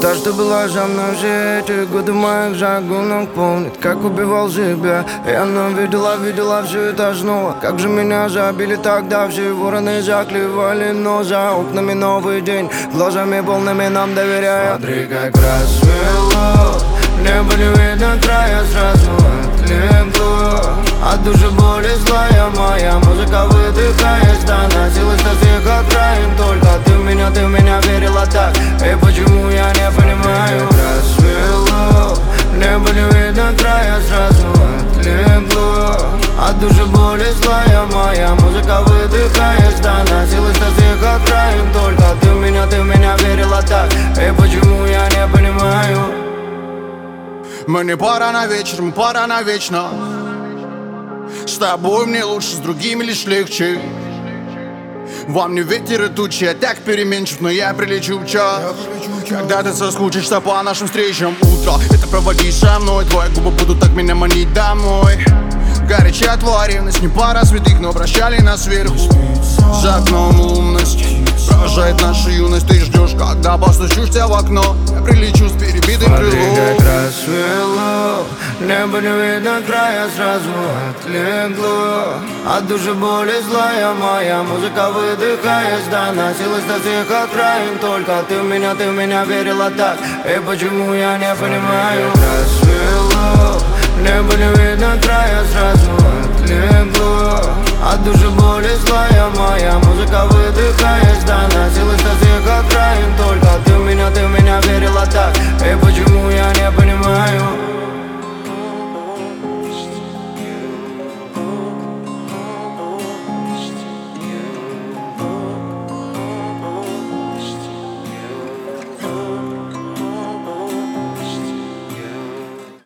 То, что было со мной все эти годы моих загонок, помнит, как убивал себя. И она видела все это снова. Как же меня забили тогда, все вороны заклевали. Но за окнами новый день, глазами полными нам доверяя. Смотри, как рассвело, небо не видно края, сразу отлегло. От души боли злая моя музыка выдыхаясь, доносилась до всех окраин. Только ты в меня верила так, и почему я не понимаю? Рассвело, небо не видно края, сразу отлегло. От души боли злая моя музыка выдыхаясь, доносилась до всех окраин. Только ты в меня верила так, и почему я не понимаю? Мы не пара на вечер, мы пара навечно. С тобой мне лучше, с другими лишь легче. Во мне ветер и тучи, я так переменчив, но я прилечу в час. Когда ты соскучишься по нашим встречам утро, это проводи со мной. Твои губы будут так меня манить домой. Горячая твоя ревность, не пара святых, но прощали нас сверху. За окном лунность провожает нашу юность. Ты ждешь, когда постучишься в окно. Я прилечу с перебитым крылом. Смотри, как рассвело, небо не видно края, сразу отлегло. От души боли злая моя музыка выдыхаясь, доносилась до всех окраин. Только ты в меня верила так, и почему я не понимаю? Рассвело, небо не видно края, сразу отлегло. От души боли злая моя музыка выдыхаясь, доносилась до всех окраин. Только ты в меня верила так, и почему